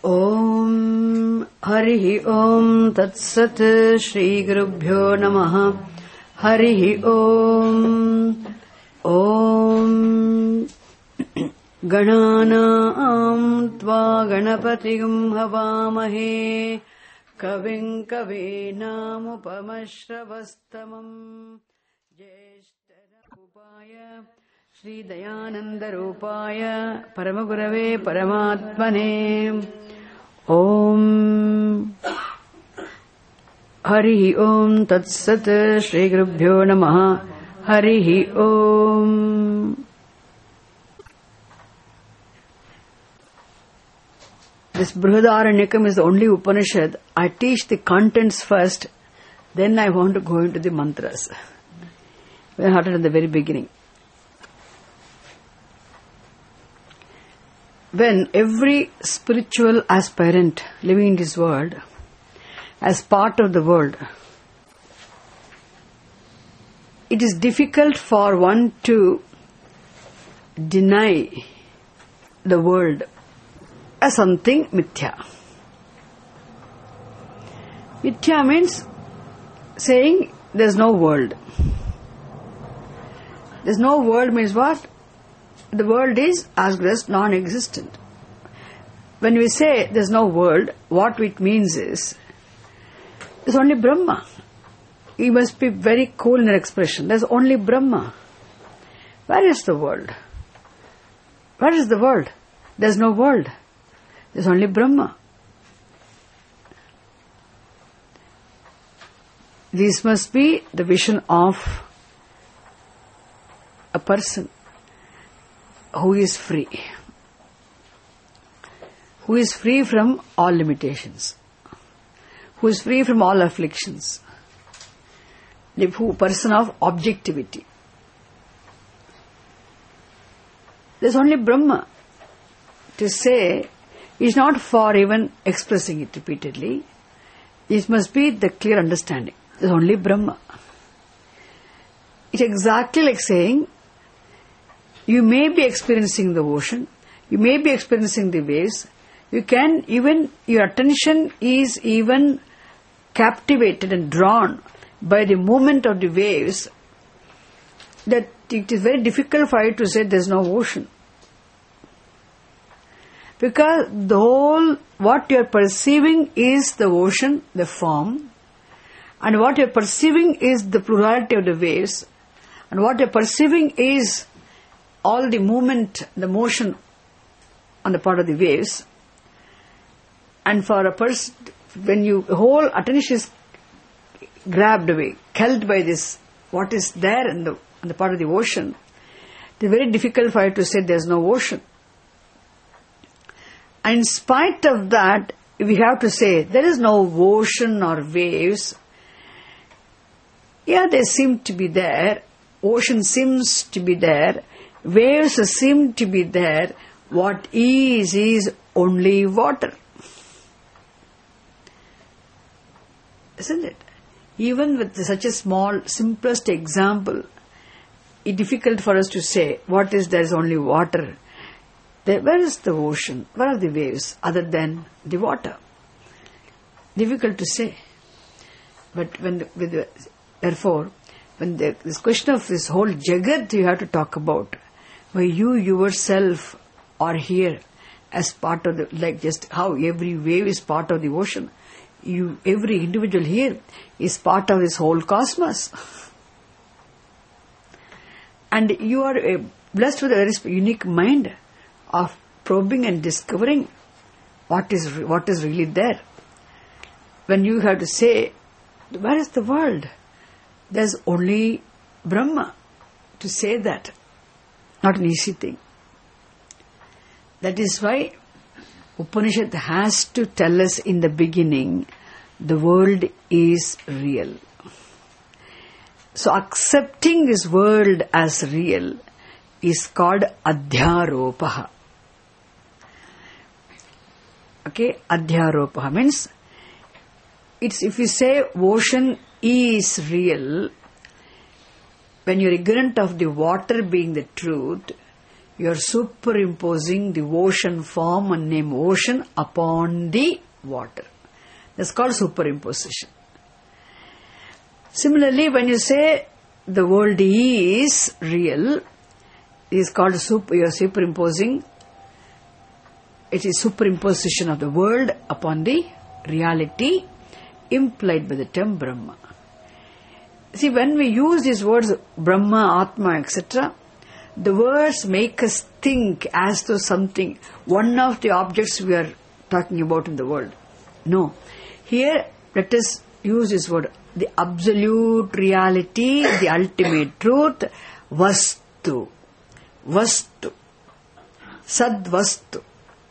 Om Harihi Om Tat Sat Shri Gurubhyo Namaha Harihi Om Om Gananam Tva Ganapatigam Havamahe Kavim Kavinam Upamashravastamam Jyeshtara Upaya Shri Dayananda Rupaya Paramagurave Paramatmane Om Harihi Om Tat Sat Shri Gurubhyo Namaha Harihi Om. This Brihadaranyakam is the only Upanishad. I teach the contents first, then I want to go into the mantras. We started at the very beginning. When every spiritual aspirant living in this world, as part of the world, it is difficult for one to deny the world as something mithya. Mithya means saying there is no world. There is no world means what? The world is as good as non-existent. When we say there is no world, what it means is there is only Brahma. You must be very cool in your expression. There is only Brahma. Where is the world? Where is the world? There is no world. There is only Brahma. This must be the vision of a person who is free. Who is free from all limitations. Who is free from all afflictions. The person of objectivity. There is only Brahma. To say is not for even expressing it repeatedly. It must be the clear understanding. There is only Brahma. It's exactly like saying, you may be experiencing the ocean, you may be experiencing the waves, you can even, your attention is even captivated and drawn by the movement of the waves, that it is very difficult for you to say there is no ocean. Because the whole, what you are perceiving is the ocean, the form, and what you are perceiving is the plurality of the waves, and what you are perceiving is all the movement, the motion on the part of the waves. And for a person, when you whole attention is grabbed away, held by this, what is there in the part of the ocean, it is very difficult for you to say there is no ocean. And in spite of that, we have to say there is no ocean or waves. Yeah, they seem to be there. Ocean seems to be there. Waves seem to be there. What is only water. Isn't it? Even with such a small, simplest example, it's difficult for us to say what is there is only water. Where is the ocean? Where are the waves other than the water? Difficult to say. But therefore, when this question of this whole Jagat you have to talk about, where you yourself are here as part of the, like just how every wave is part of the ocean, every individual here is part of this whole cosmos. And you are blessed with a very unique mind of probing and discovering what is really there. When you have to say, where is the world? There's only Brahma. To say that, not an easy thing. That is why Upanishad has to tell us in the beginning, the world is real. So accepting this world as real is called Adhyaropaha. Okay, Adhyaropaha means, it's if you say ocean is real, when you're ignorant of the water being the truth, You are superimposing the ocean form and name ocean upon the water. That's called superimposition. Similarly, when you say the world is real, it is called you are superimposing. It is superimposition of the world upon the reality implied by the term Brahma. See, when we use these words Brahma, Atma, etc., the words make us think as though something, one of the objects we are talking about in the world. No. Here, let us use this word, the absolute reality, the ultimate truth, Vastu. Vastu. Sad Vastu.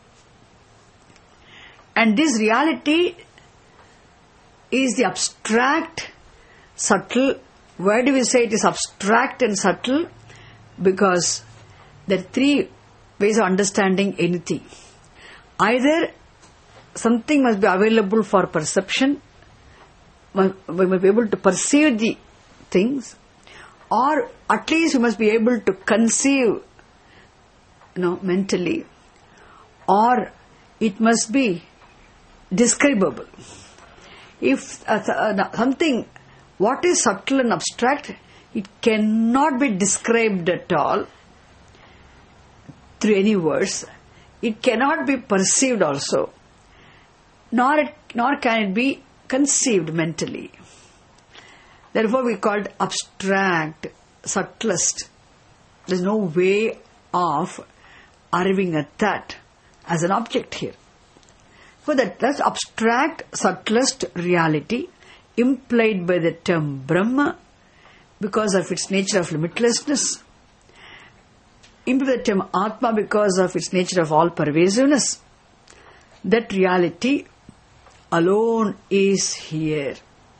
And this reality is the abstract, subtle. Why do we say it is abstract and subtle? Because there are three ways of understanding anything. Either something must be available for perception, we must be able to perceive the things, or at least we must be able to conceive, mentally, or it must be describable. If something, what is subtle and abstract, it cannot be described at all through any words. It cannot be perceived also, nor can it be conceived mentally. Therefore, we call it abstract, subtlest. There is no way of arriving at that as an object here. For that's abstract, subtlest reality implied by the term Brahma because of its nature of limitlessness, implied by the term Atma because of its nature of all-pervasiveness. That reality alone is here.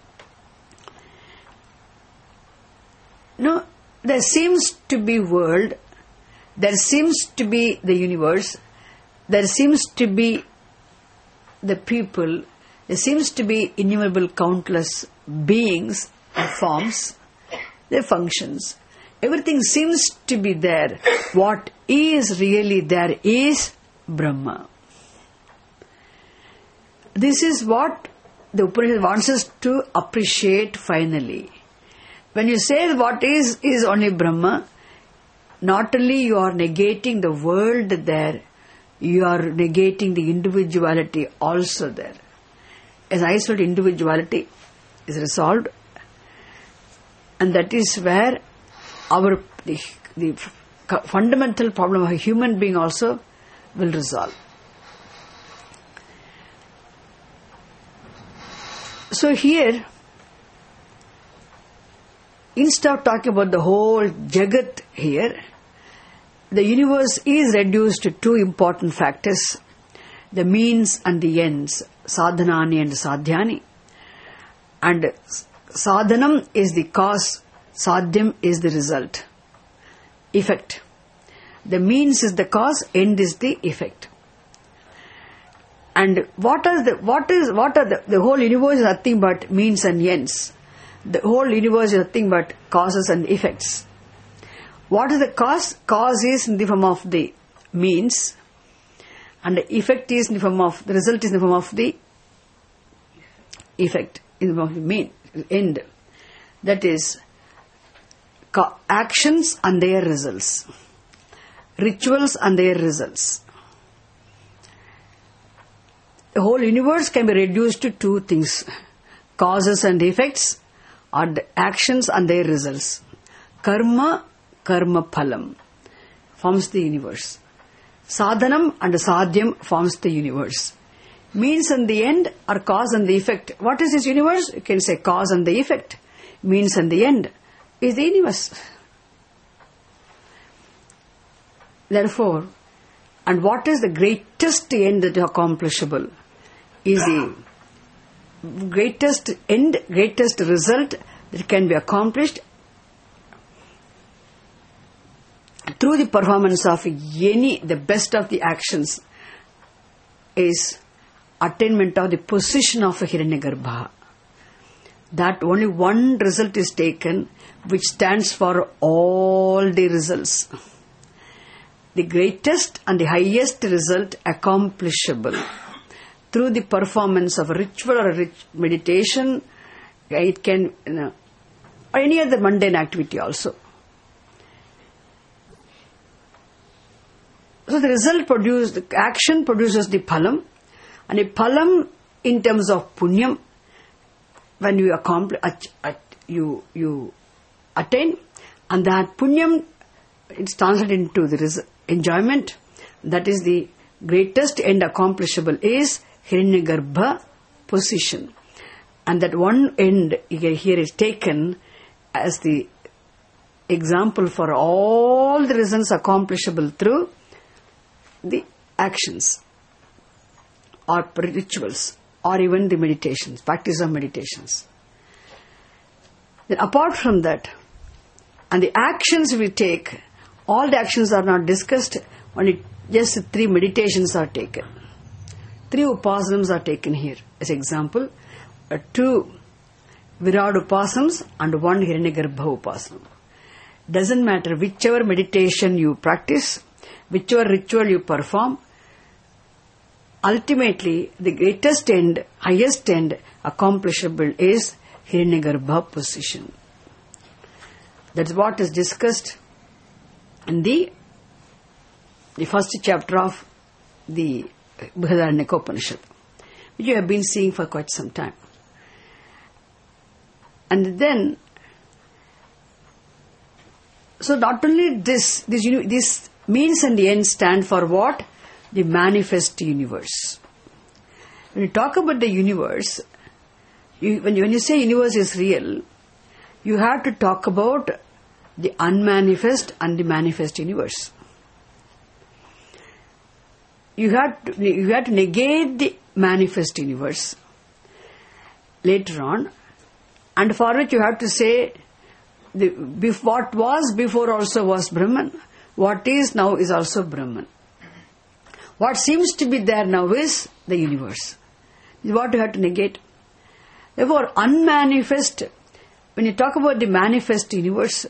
No, there seems to be world, there seems to be the universe, there seems to be the people, there seems to be innumerable countless beings and forms, their functions. Everything seems to be there. What is really there is Brahma. This is what the Upanishad wants us to appreciate finally. When you say what is only Brahma, not only you are negating the world there, you are negating the individuality also there. As isolated individuality is resolved, and that is where the fundamental problem of a human being also will resolve. So here, instead of talking about the whole Jagat here, the universe is reduced to two important factors, the means and the ends, sadhanani and sadhyani. And sadhanam is the cause, sadhyam is the result, effect. The means is the cause, end is the effect. And the whole universe is nothing but means and ends. The whole universe is nothing but causes and effects. What is the cause? Cause is in the form of the means, and the effect is in the form of, the result is in the form of the effect, in the form of the mean, end. That is, actions and their results, rituals and their results. The whole universe can be reduced to two things, causes and effects, or the actions and their results. Karma phalam forms the universe. Sadhanam and sadhyam forms the universe. Means and the end are cause and the effect. What is this universe? You can say cause and the effect. Means and the end is the universe. Therefore, and what is the greatest end that is accomplishable? Is the greatest end, greatest result that can be accomplished through the performance of the best of the actions, is attainment of the position of a Hiranyagarbha. That only one result is taken which stands for all the results. the greatest and the highest result accomplishable through the performance of a ritual or a meditation. It can, or any other mundane activity also. So the result produces, the action produces the phalam, and a phalam in terms of punyam, when you accomplish, you attain, and that punyam it's translated into the enjoyment. That is the greatest end accomplishable is Hiranyagarbha position. And that one end here is taken as the example for all the reasons accomplishable through the actions or rituals or even the meditations, practice of meditations. Then apart from that, and the actions we take, all the actions are not discussed, only just 3 meditations are taken. 3 upasanams are taken here as example. 2 Virat upasanams and 1 Hiranyagarbha upasanam. Doesn't matter whichever meditation you practice, whichever ritual you perform, ultimately the greatest end, highest end accomplishable is Hiranyagarbha position. That's what is discussed in the first chapter of the Brihadaranyaka Upanishad, which you have been seeing for quite some time. And then, so not only this means and the ends stand for what? The manifest universe. When you talk about the universe, when you say universe is real, you have to talk about the unmanifest and the manifest universe. You have to negate the manifest universe later on, and for which you have to say what was before also was Brahman, what is now is also Brahman. What seems to be there now is the universe. This is what you have to negate. Therefore, unmanifest, when you talk about the manifest universe,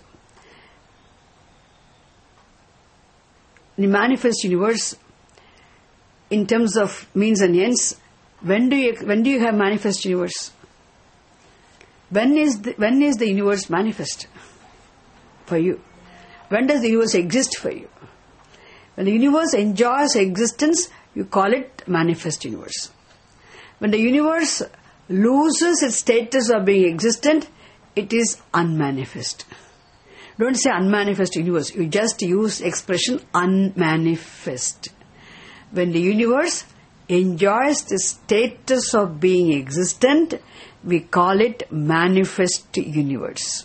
the manifest universe in terms of means and ends, when do you have manifest universe? When is the universe manifest for you? When does the universe exist for you? When the universe enjoys existence, you call it manifest universe. When the universe loses its status of being existent, it is unmanifest. Don't say unmanifest universe. You just use expression unmanifest. When the universe enjoys the status of being existent, we call it manifest universe.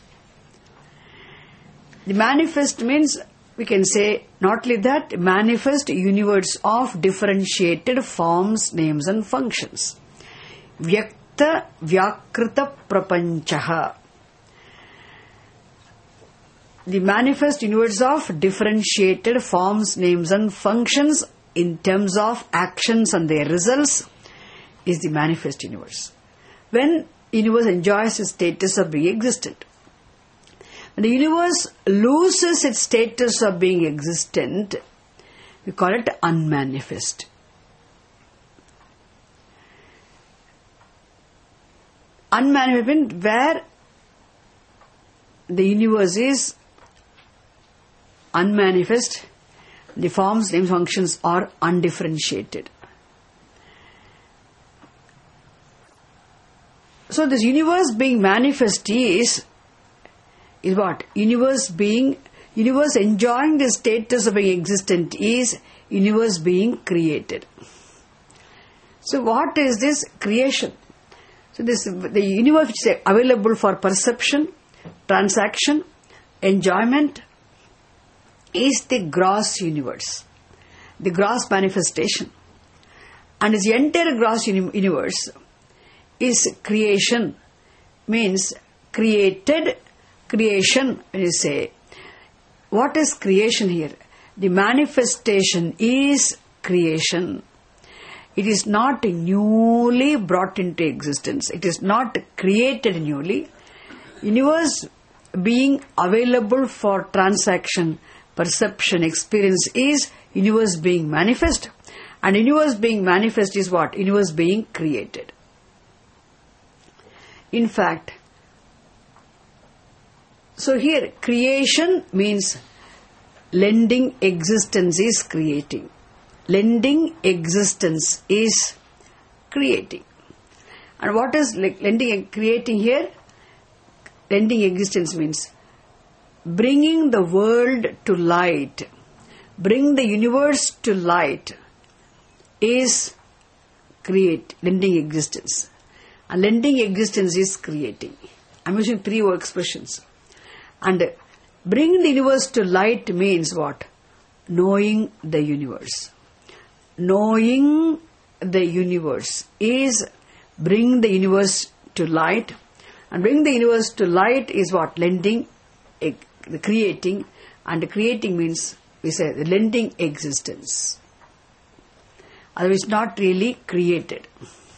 The manifest means, we can say, not only that, manifest universe of differentiated forms, names and functions. Vyakta Vyakrita Prapanchaha. The manifest universe of differentiated forms, names and functions in terms of actions and their results is the manifest universe. When universe enjoys its status of being existent. When the universe loses its status of being existent, we call it unmanifest. Unmanifest means where the universe is unmanifest, the forms, names, functions are undifferentiated. So this universe being manifest is what? Universe enjoying the status of being existent is universe being created. So what is this creation? So the universe which is available for perception, transaction, enjoyment is the gross universe, the gross manifestation. And this entire gross universe is creation, means created creation. When you say, what is creation here? The manifestation is creation. It is not newly brought into existence. It is not created newly. Universe being available for transaction, perception, experience is universe being manifest. And universe being manifest is what? Universe being created. In fact, so here creation means lending existence is creating. Lending existence is creating. And what is lending and creating here? Lending existence means bringing the world to light, bring the universe to light is lending existence. And lending existence is creating. I'm using three expressions. And bring the universe to light means what? Knowing the universe. Knowing the universe is bring the universe to light. And bring the universe to light is what? Lending, the creating. And the creating means, we say, the lending existence. Otherwise not really created.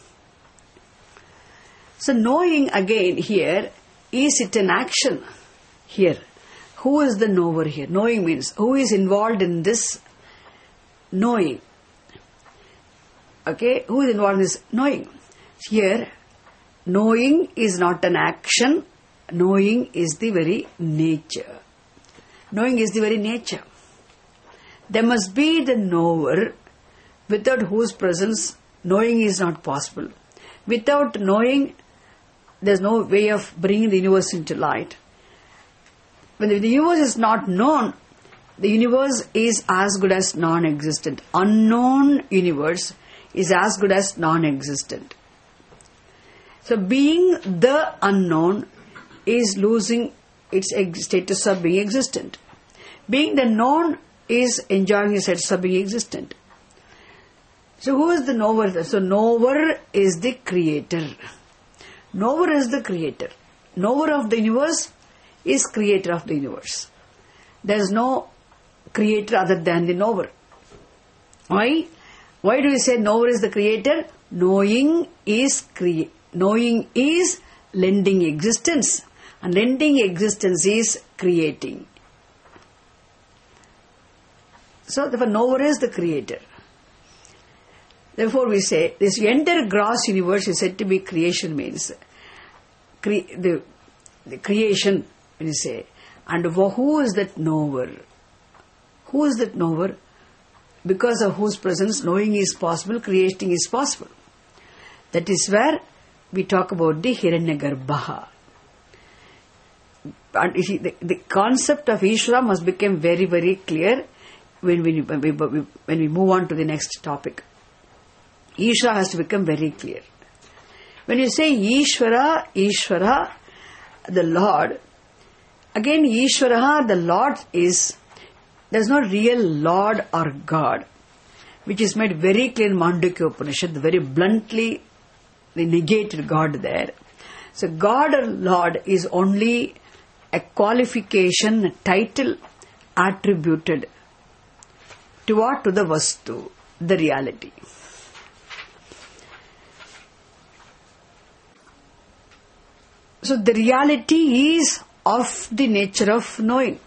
So knowing again here, is it an action here? Who is the knower here? Knowing means who is involved in this knowing? Okay, who is involved in this knowing? Here, knowing is not an action. Knowing is the very nature. Knowing is the very nature. There must be the knower, without whose presence knowing is not possible. Without knowing, there's no way of bringing the universe into light. When the universe is not known, the universe is as good as non-existent. Unknown universe is as good as non-existent. So being the unknown is losing its status of being existent. Being the known is enjoying its status of being existent. So who is the knower? So knower is the creator. Knower is the creator. Knower of the universe is creator of the universe. There is no creator other than the knower. Why? Why do we say knower is the creator? Knowing is lending existence. And lending existence is creating. So therefore knower is the creator. Therefore we say this entire gross universe is said to be creation, means the creation, when you say. And who is that knower? Who is that knower? Because of whose presence knowing is possible, creating is possible. That is where we talk about the Hiranyagarbha. And you see, the concept of Ishvara must become very, very clear when we move on to the next topic. Ishvara has to become very clear. When you say Ishvara, the Lord, again Ishvara, the Lord is, there is no real Lord or God, which is made very clear in Mandukya Upanishad, very bluntly they negated God there. So God or Lord is only a qualification, a title attributed to what? To the Vastu, the reality. So the reality is of the nature of knowing.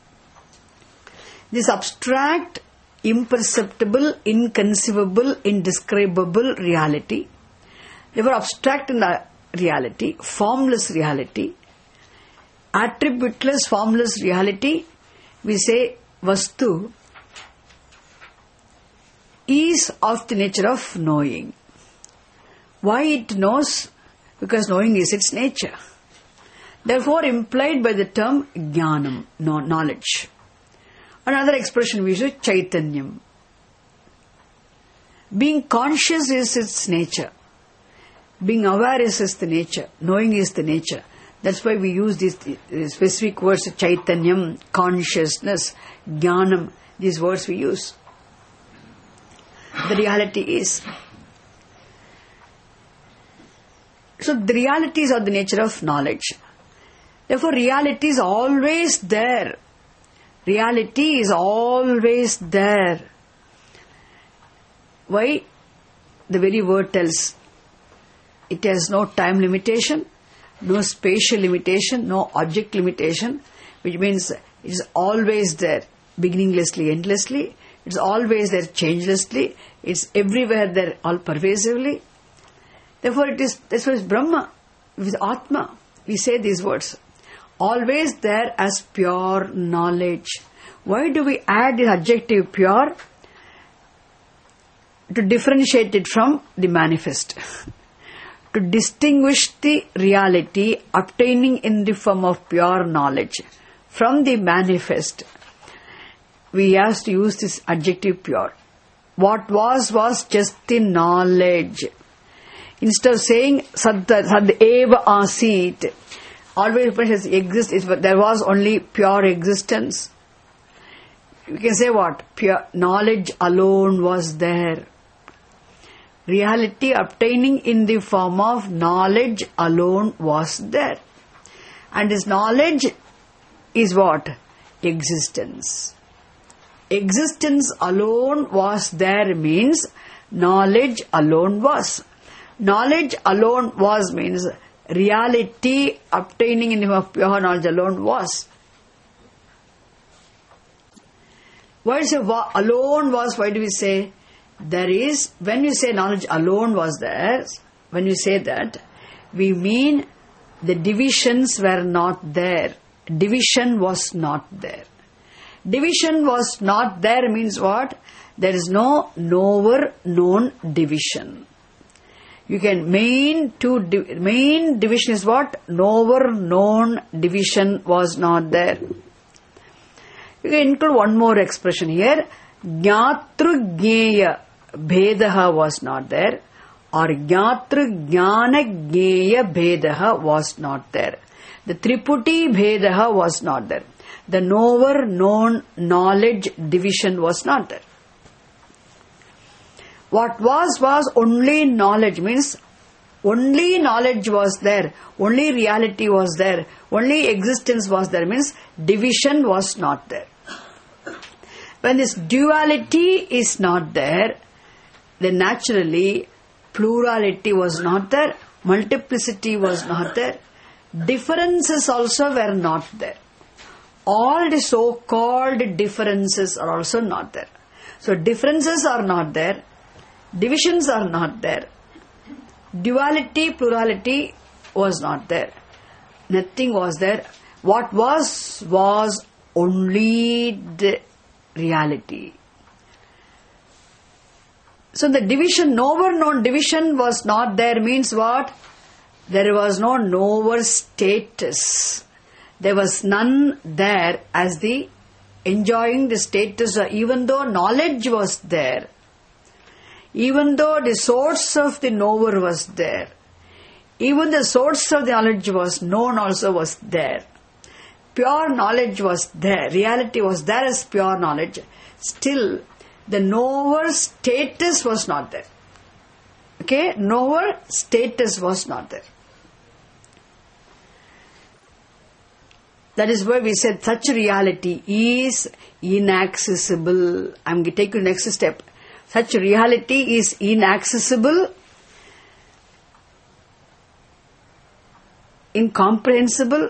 This abstract, imperceptible, inconceivable, indescribable reality. They were abstract in the reality, formless reality, attributeless, formless reality. We say Vastu is of the nature of knowing. Why it knows? Because knowing is its nature. Therefore implied by the term Jnanam, knowledge. Another expression we use, Chaitanyam. Being conscious is its nature. Being aware is the nature. Knowing is the nature. That's why we use these specific words, Chaitanyam, consciousness, Jnanam. These words we use. The reality is. So the realities are the nature of knowledge. Therefore reality is always there. Reality is always there. Why? The very word tells. It has no time limitation, no spatial limitation, no object limitation, which means it is always there. beginninglessly, endlessly. It's always there changelessly. It's everywhere there all pervasively. Therefore that's why it's Brahma, with Atma. We say these words. Always there as pure knowledge. Why do we add the adjective pure? To differentiate it from the manifest. To distinguish the reality obtaining in the form of pure knowledge from the manifest, we have to use this adjective pure. What was just the knowledge. Instead of saying Sad eva asit, always exists, there was only pure existence. You can say what? Pure knowledge alone was there. Reality obtaining in the form of knowledge alone was there. And this knowledge is what? Existence. Existence alone was there means knowledge alone was. Knowledge alone was means reality obtaining in the form of pure knowledge alone was. Why is it alone was? Why do we say? There is, when you say knowledge alone was there, when you say that, we mean the divisions were not there. Division was not there. Division was not there means what? There is no knower known division. You can main division is what? Knower known division was not there. You can include one more expression here. Jnatru Jnaya Bhedaha was not there, or Jnatru Jnana Jnaya Bhedaha was not there. The Triputi Bhedaha was not there. The knower known knowledge division was not there. What was only knowledge means only knowledge was there, only reality was there, only existence was there means division was not there. When this duality is not there, then naturally plurality was not there, multiplicity was not there, differences also were not there. All the so-called differences are also not there. So differences are not there, divisions are not there, duality, plurality was not there. Nothing was there. What was only the reality. So the division, knower known division was not there means what? There was no knower status. There was none there as the enjoying the status, even though knowledge was there, even though the source of the knower was there, even the source of the knowledge was known also was there. Pure knowledge was there, reality was there as pure knowledge. Still, the knower status was not there. Okay, knower status was not there. That is why we said such reality is inaccessible. I am going to take you to the next step. Such reality is inaccessible, incomprehensible,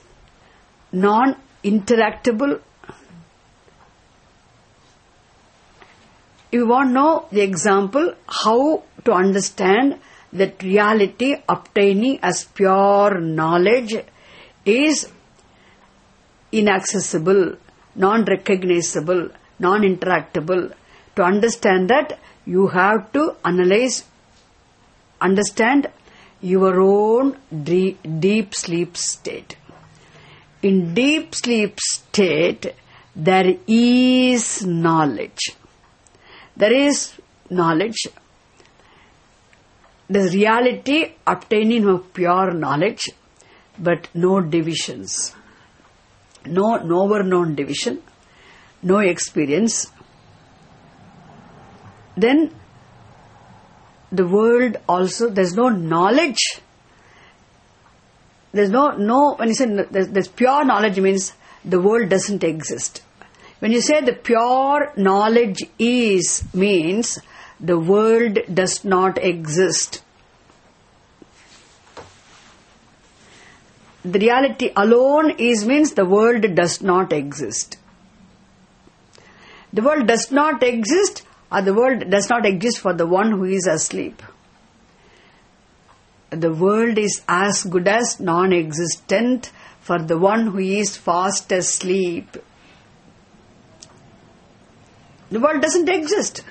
non-interactable. You want to know the example how to understand that reality obtaining as pure knowledge is inaccessible, non-recognizable, non-interactable. To understand that, you have to analyze, understand your own deep sleep state. In deep sleep state, there is knowledge. There is knowledge. There is reality obtaining of pure knowledge, but no divisions. No knower known division, no experience. Then the world also, there's no knowledge. There's no when you say there's pure knowledge means the world doesn't exist. When you say the pure knowledge is means the world does not exist. The reality alone is means the world does not exist. The world does not exist, or the world does not exist for the one who is asleep. The world is as good as non-existent for the one who is fast asleep. The world doesn't exist.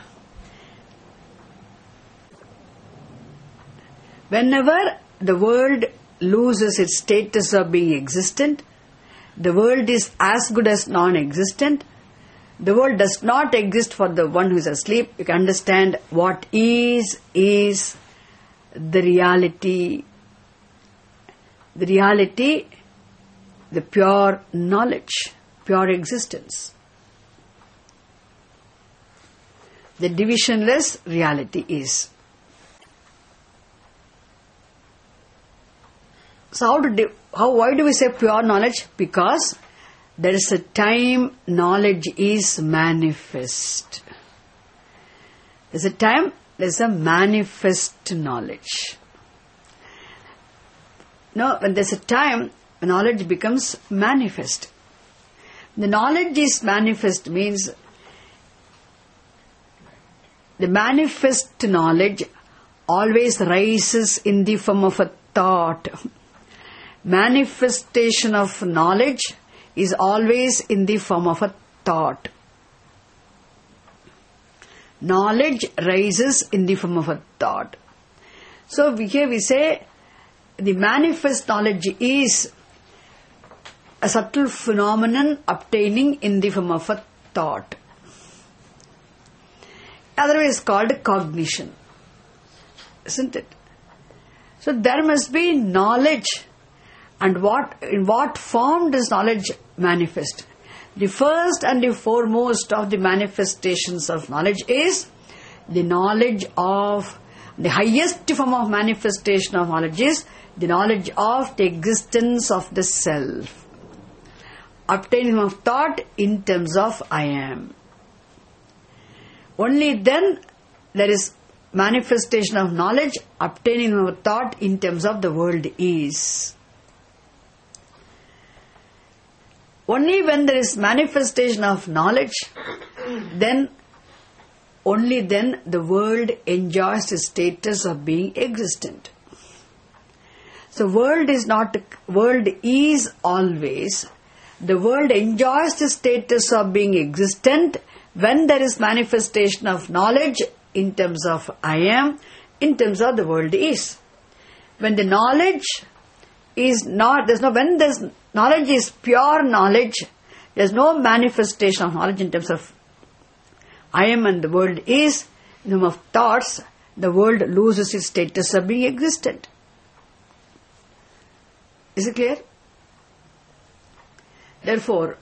Whenever the world loses its status of being existent, the world is as good as non-existent. The world does not exist for the one who is asleep. You can understand what is the reality. The reality, the pure knowledge, pure existence. The divisionless reality is. So why do we say pure knowledge? Because there is a time knowledge is manifest. There's a time, there's a manifest knowledge. No, when there's a time, knowledge becomes manifest. The knowledge is manifest means the manifest knowledge always rises in the form of a thought. Manifestation of knowledge is always in the form of a thought. Knowledge rises in the form of a thought. So here we say the manifest knowledge is a subtle phenomenon obtaining in the form of a thought. Otherwise called cognition. Isn't it? So there must be knowledge. And in what form does knowledge manifest? The first and the foremost of the manifestations of knowledge is the knowledge of, the highest form of manifestation of knowledge is the knowledge of the existence of the self. Obtaining of thought in terms of I am. Only then there is manifestation of knowledge obtaining of thought in terms of the world is. Only when there is manifestation of knowledge, only then the world enjoys the status of being existent. So world is always, the world enjoys the status of being existent when there is manifestation of knowledge in terms of I am, in terms of the world is. When the knowledge is not, when there's knowledge is pure knowledge, there's no manifestation of knowledge in terms of I am and the world is. In terms of thoughts, the world loses its status of being existent. Is it clear? Therefore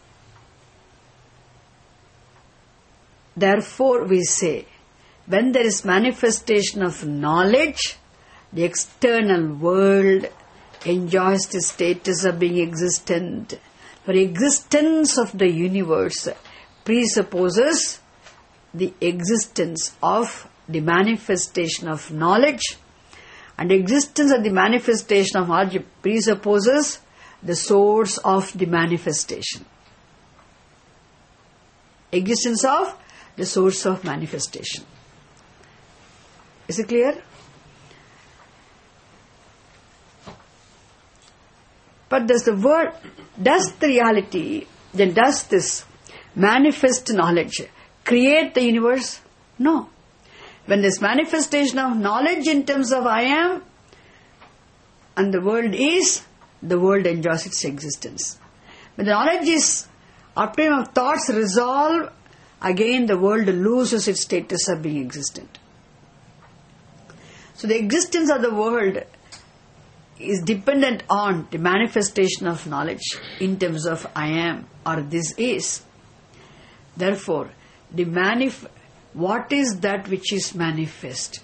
we say, when there is manifestation of knowledge, the external world enjoys the status of being existent. For existence of the universe presupposes the existence of the manifestation of knowledge, and existence of the manifestation of knowledge presupposes the source of the manifestation. Existence of the source of manifestation. Is it clear? But does the reality, then does this manifest knowledge create the universe? No. When this manifestation of knowledge in terms of I am and the world is, the world enjoys its existence. When the knowledge is obtained of thoughts resolve, again the world loses its status of being existent. So the existence of the world is dependent on the manifestation of knowledge in terms of I am or this is. Therefore, what is that which is manifest?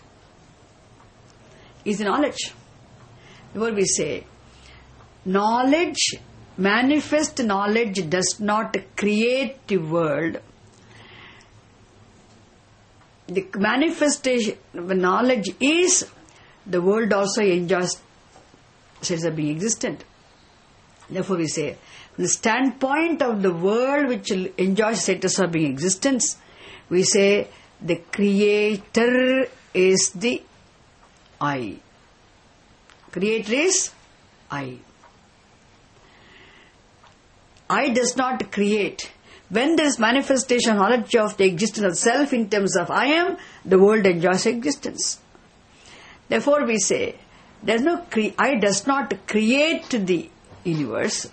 Is knowledge. Therefore we say, manifest knowledge does not create the world. The manifestation of knowledge is, the world also enjoys sense of being existent. Therefore we say, from the standpoint of the world which enjoys status of being existence, we say the creator is the I. Creator is I. I does not create. When there is manifestation knowledge of the existence of self in terms of I am, the world enjoys existence. Therefore we say, there is no I does not create the universe.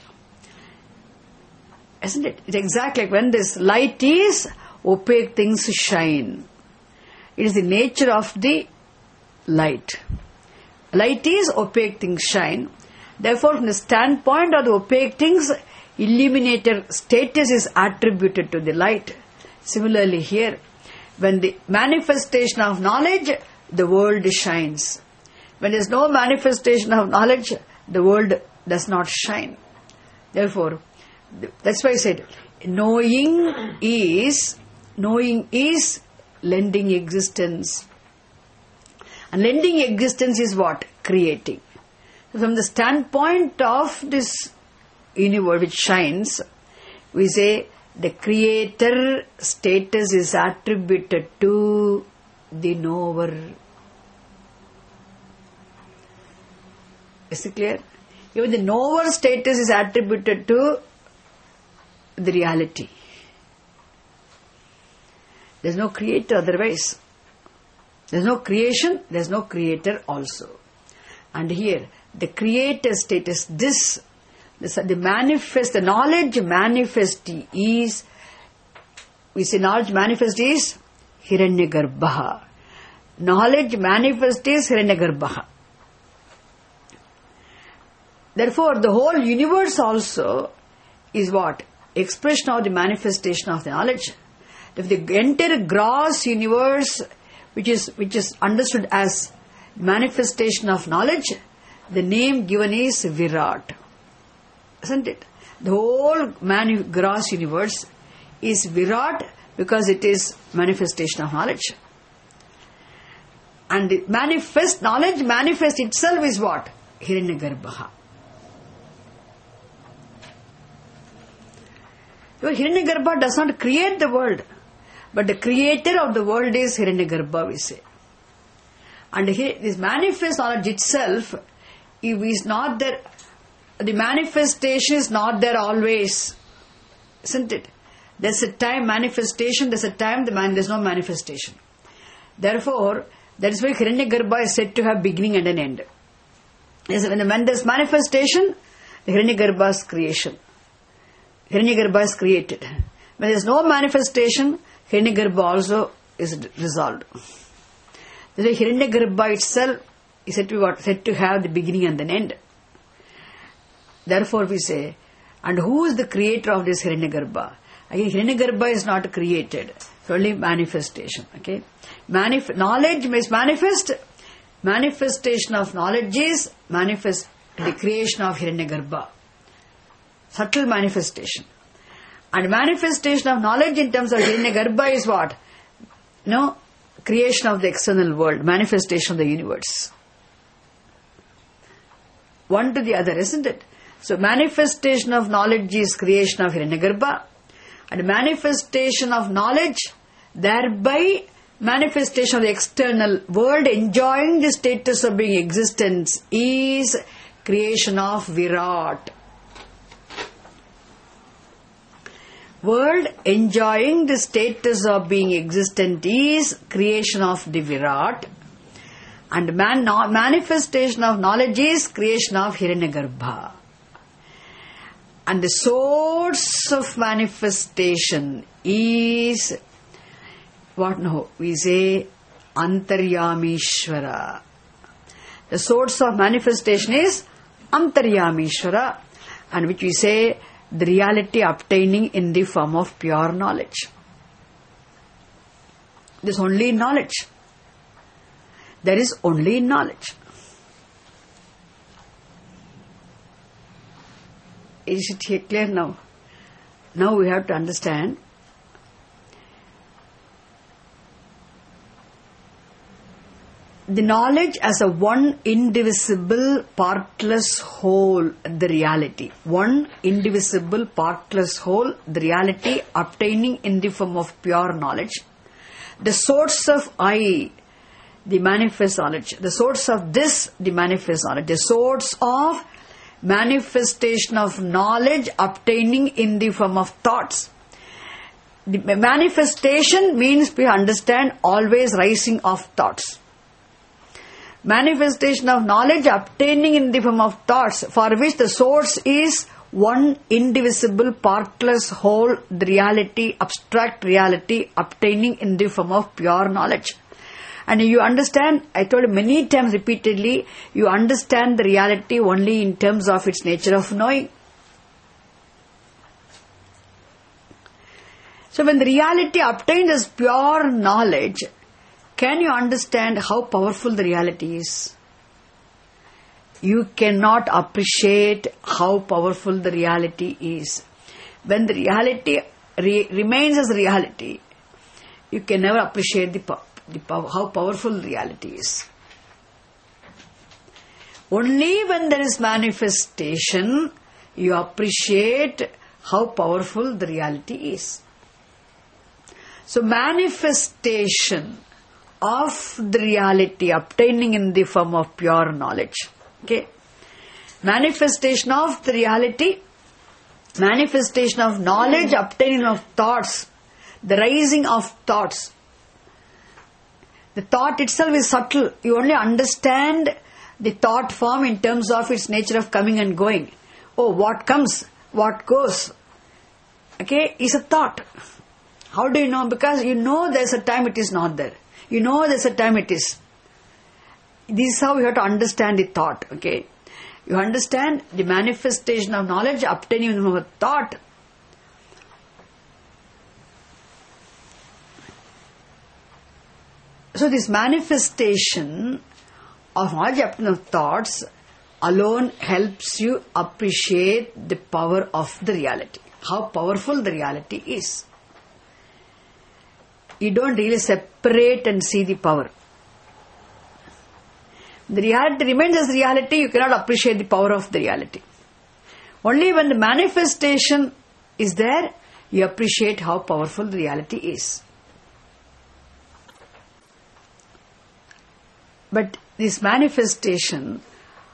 Isn't it? It's exactly like when this light is, opaque things shine. It is the nature of the light. Light is, opaque things shine. Therefore, from the standpoint of the opaque things, illuminated status is attributed to the light. Similarly here, when the manifestation of knowledge, the world shines. When there is no manifestation of knowledge, the world does not shine. Therefore, that's why I said, knowing is lending existence. And lending existence is what? Creating. So from the standpoint of this universe which shines, we say the creator status is attributed to the knower. Is it clear? Even the knower status is attributed to the reality. There is no creator otherwise. There is no creation, there is no creator also. And here, the creator status, the knowledge manifest is, we say knowledge manifest is Hiranyagarbha. Knowledge manifest is Hiranyagarbha. Therefore, the whole universe also is what? Expression of the manifestation of the knowledge. If the entire gross universe, which is understood as manifestation of knowledge, the name given is Virat. Isn't it? The whole gross universe is Virat because it is manifestation of knowledge. And the knowledge manifest itself is what? Hiranyagarbha. Hiranyagarbha does not create the world, but the creator of the world is Hiranyagarbha, we say. And this manifest knowledge itself is not there. The manifestation is not there always, isn't it? There's a time manifestation, there's a time there's no manifestation. Therefore, that is why Hiranyagarbha is said to have beginning and an end. When there's manifestation, the Hiranyagarbha's creation. Hiranyagarbha is created. When there is no manifestation, Hiranyagarbha also is resolved. The Hiranyagarbha itself is said to be what? Said to have the beginning and an end. Therefore we say, and who is the creator of this Hiranyagarbha? Again, Hiranyagarbha is not created. It's only manifestation. Okay? Knowledge is manifest. Manifestation of knowledge is manifest the creation of Hiranyagarbha. Subtle manifestation. And manifestation of knowledge in terms of Hiranyagarbha is what? No, creation of the external world, manifestation of the universe. One to the other, isn't it? So manifestation of knowledge is creation of Hiranyagarbha, and manifestation of knowledge, thereby manifestation of the external world enjoying the status of being existence, is creation of Virat. World enjoying the status of being existent is creation of the Virat, and manifestation of knowledge is creation of Hiranyagarbha. And the source of manifestation is what now? We say Antaryamishvara. The source of manifestation is Antaryamishvara, and which we say the reality obtaining in the form of pure knowledge. There is only knowledge. There is only knowledge. Is it here clear now? Now we have to understand the knowledge as a one indivisible, partless whole, the reality. One indivisible, partless whole, the reality obtaining in the form of pure knowledge. The source of I, the manifest knowledge. The source of this, the manifest knowledge. The source of manifestation of knowledge obtaining in the form of thoughts. The manifestation means we understand always rising of thoughts. Manifestation of knowledge obtaining in the form of thoughts, for which the source is one indivisible, partless whole, the reality, abstract reality obtaining in the form of pure knowledge. And you understand, I told you many times repeatedly, you understand the reality only in terms of its nature of knowing. So when the reality obtained as pure knowledge, can you understand how powerful the reality is? You cannot appreciate how powerful the reality is. When the reality remains as reality, you can never appreciate how powerful the reality is. Only when there is manifestation, you appreciate how powerful the reality is. So manifestation of the reality obtaining in the form of pure knowledge. Okay. Manifestation of the reality, manifestation of knowledge obtaining of thoughts, the rising of thoughts. The thought itself is subtle. You only understand the thought form in terms of its nature of coming and going. Oh, what comes, what goes, okay, is a thought. How do you know? Because you know there's a time it is not there. You know there's a time it is. This is how you have to understand the thought, okay? You understand the manifestation of knowledge obtaining from a thought. So this manifestation of knowledge obtaining of thoughts alone helps you appreciate the power of the reality. How powerful the reality is. You don't really separate and see the power. The reality remains as reality, you cannot appreciate the power of the reality. Only when the manifestation is there, you appreciate how powerful the reality is. But this manifestation,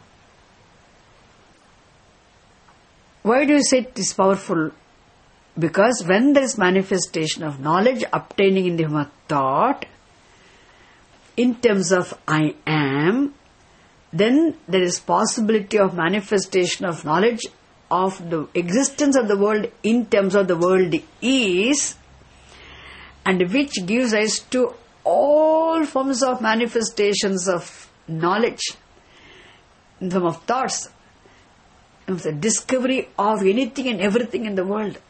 why do you say it is powerful? Because when there is manifestation of knowledge obtaining in the form of thought, in terms of I am, then there is possibility of manifestation of knowledge of the existence of the world in terms of the world is, and which gives rise to all forms of manifestations of knowledge in the form of thoughts, in the discovery of anything and everything in the world.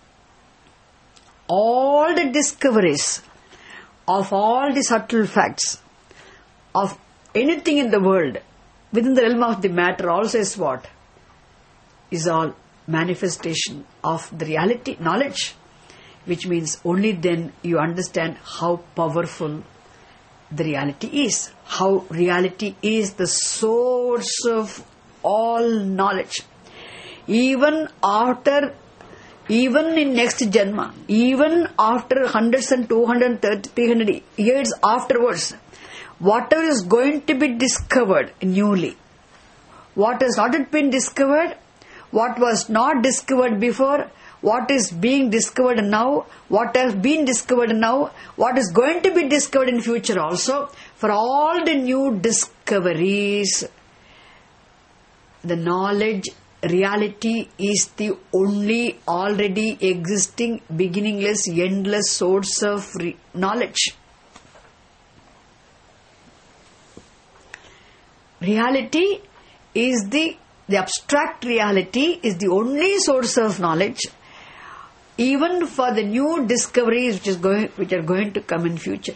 All the discoveries of all the subtle facts of anything in the world within the realm of the matter also is what? Is all manifestation of the reality, knowledge, which means only then you understand how powerful the reality is. How reality is the source of all knowledge. Even in next Janma, even after hundreds and 230, 300 years afterwards, whatever is going to be discovered newly, what has not yet been discovered, what was not discovered before, what is being discovered now, what has been discovered now, what is going to be discovered in future also, for all the new discoveries, the knowledge, reality is the only already existing, beginningless, endless source of knowledge. Reality is the abstract reality is the only source of knowledge, even for the new discoveries which are going to come in future.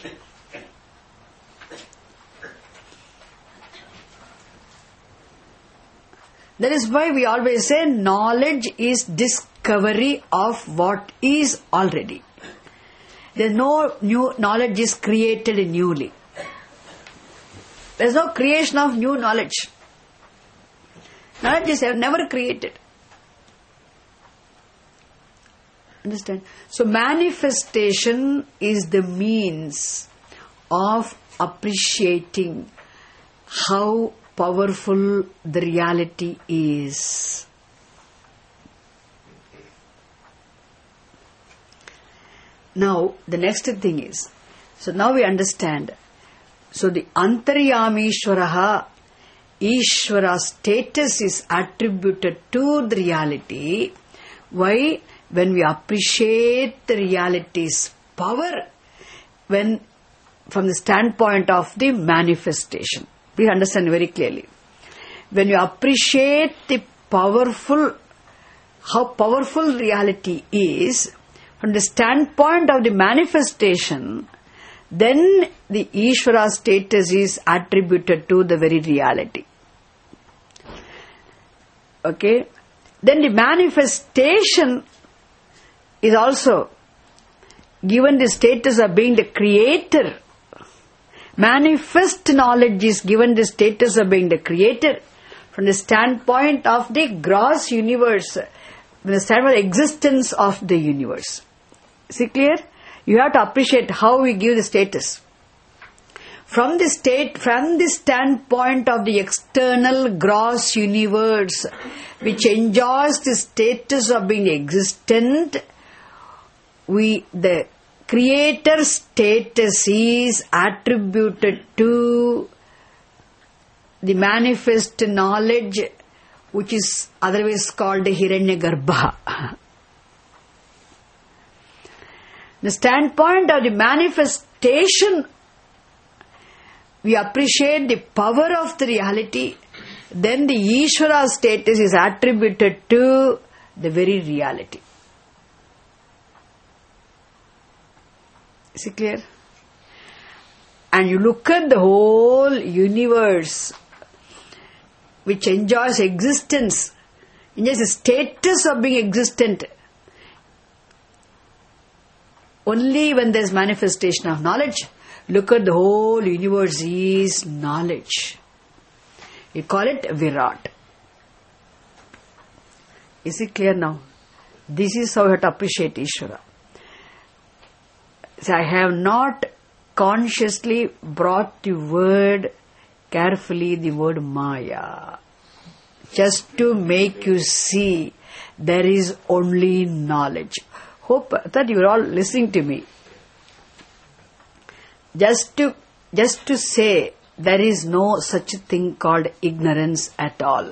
That is why we always say knowledge is discovery of what is already. There is no new knowledge is created newly. There is no creation of new knowledge. Knowledge is never created. Understand? So manifestation is the means of appreciating how powerful the reality is. Now, the next thing is, so now we understand. So the Antaryami Ishvaraha, Ishvara's status is attributed to the reality. Why? When we appreciate the reality's power, when from the standpoint of the manifestation. Please understand very clearly. When you appreciate the how powerful reality is, from the standpoint of the manifestation, then the Ishvara status is attributed to the very reality. Okay? Then the manifestation is also given the status of being the creator. Manifest knowledge is given the status of being the creator from the standpoint of the gross universe, from the standpoint of the existence of the universe. Is it clear? You have to appreciate how we give the status. From the standpoint of the external gross universe, which enjoys the status of being existent, the creator status is attributed to the manifest knowledge, which is otherwise called Hiranyagarbha. The standpoint of the manifestation, we appreciate the power of the reality, then the Ishvara status is attributed to the very reality. Is it clear? And you look at the whole universe, which enjoys existence, enjoys the status of being existent, only when there is manifestation of knowledge. Look at the whole universe is knowledge. We call it Virat. Is it clear now? This is how you have to appreciate Ishvara. So I have not consciously brought the word carefully, the word Maya, just to make you see there is only knowledge. Hope that you are all listening to me. Just to say there is no such thing called ignorance at all.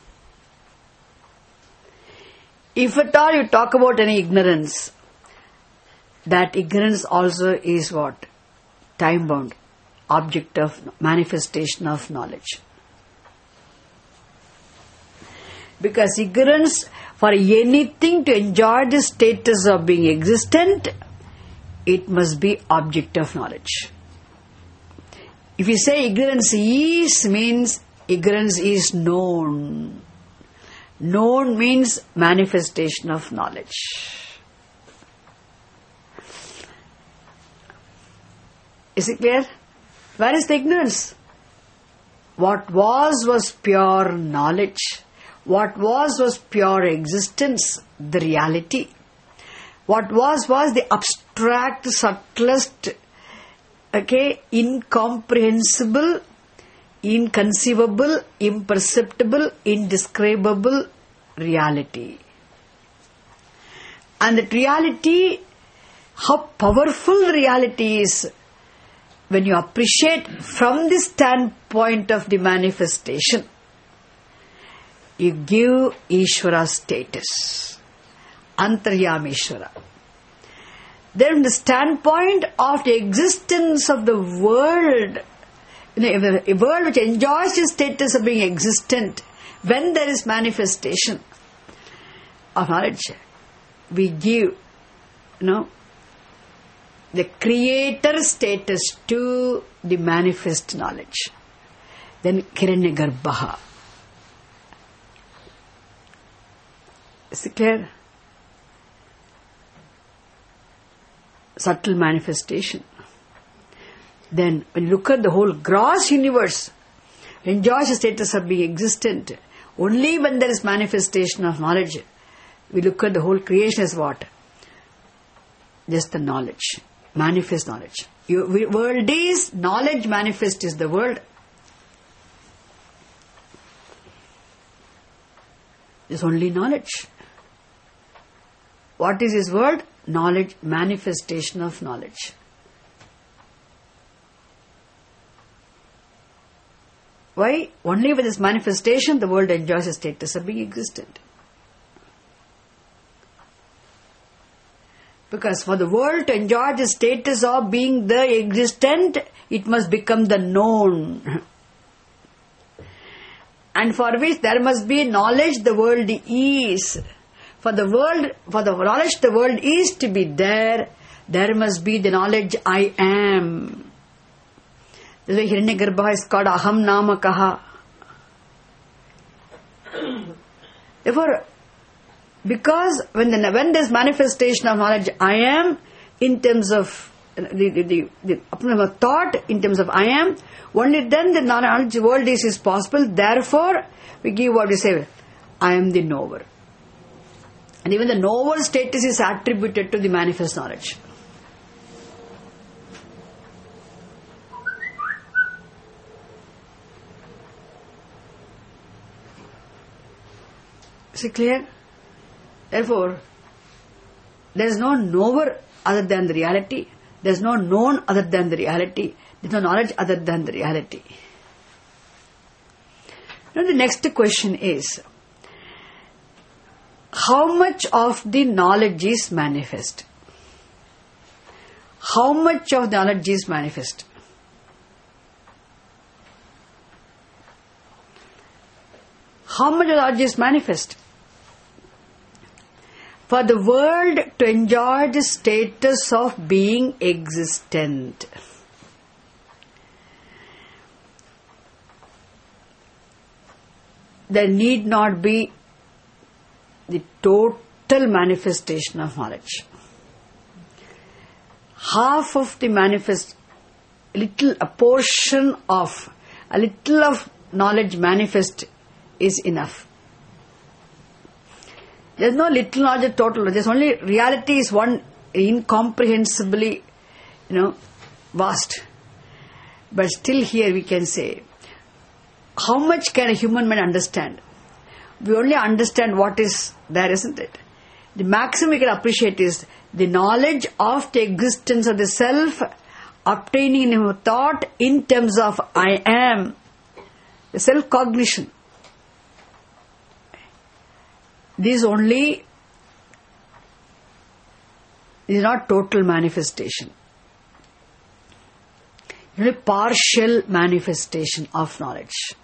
If at all you talk about any ignorance, that ignorance also is what? Time bound, object of manifestation of knowledge. Because ignorance, for anything to enjoy the status of being existent, it must be object of knowledge. If you say ignorance is, means ignorance is known. Known means manifestation of knowledge. Is it clear? Where is the ignorance? What was pure knowledge. What was pure existence, the reality. What was the abstract, subtlest, incomprehensible, inconceivable, imperceptible, indescribable reality. And that reality, how powerful reality is, when you appreciate from the standpoint of the manifestation, you give Ishvara status, Antaryami Ishvara. Then from the standpoint of the existence of the world, a world which enjoys the status of being existent, when there is manifestation of knowledge, we give, the creator status to the manifest knowledge. Then Hiranyagarbha. Is it clear? Subtle manifestation. Then, when you look at the whole gross universe, enjoys the status of being existent. Only when there is manifestation of knowledge, we look at the whole creation as what? Just the knowledge. Manifest knowledge. Your world is knowledge, manifest is the world. It's only knowledge. What is his world? Knowledge, manifestation of knowledge. Why? Only with this manifestation the world enjoys a status of being existent. Because for the world to enjoy the status of being the existent, it must become the known. And for which there must be knowledge the world is. For the knowledge the world is to be there must be the knowledge I am. That's why Hiranyagarbha is called Aham Namakaha. Therefore, because when there is manifestation of knowledge I am, in terms of the thought, in terms of I am, only then the knowledge world is possible. Therefore, we give what we say, I am the knower. And even the knower status is attributed to the manifest knowledge. Is it clear? Therefore, there is no knower other than the reality. There is no known other than the reality. There is no knowledge other than the reality. Now the next question is, how much of the knowledge is manifest? How much of the knowledge is manifest? How much of knowledge is manifest? For the world to enjoy the status of being existent, there need not be the total manifestation of knowledge. Half of the a portion of, a little of knowledge manifest is enough. There is no little knowledge total. There is only reality is one incomprehensibly, vast. But still here we can say, how much can a human mind understand? We only understand what is there, isn't it? The maximum we can appreciate is the knowledge of the existence of the self obtaining in a thought in terms of I am, the self-cognition. This is not total manifestation. Only partial manifestation of knowledge.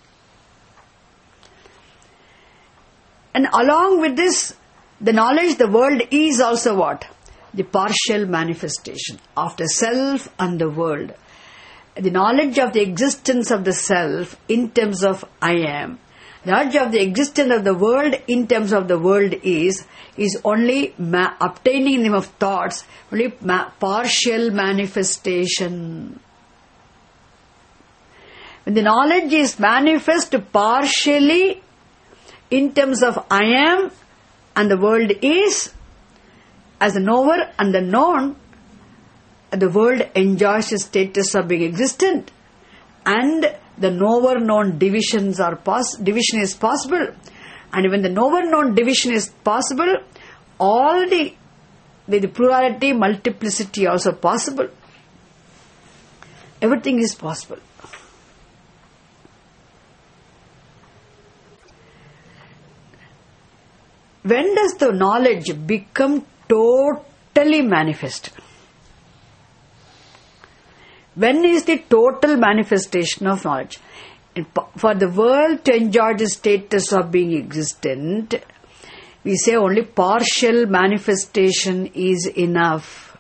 And along with this, the knowledge the world is also what? The partial manifestation of the self and the world. The knowledge of the existence of the self in terms of I am. The knowledge of the existence of the world in terms of the world is only obtaining in the name of thoughts, only partial manifestation. When the knowledge is manifest partially in terms of I am and the world is, as the knower and the known, the world enjoys the status of being existent, and the knower-known division is possible. And when the knower-known division is possible, all the plurality, multiplicity also possible. Everything is possible. When does the knowledge become totally manifest? When is the total manifestation of knowledge? For the world to enjoy the status of being existent, we say only partial manifestation is enough.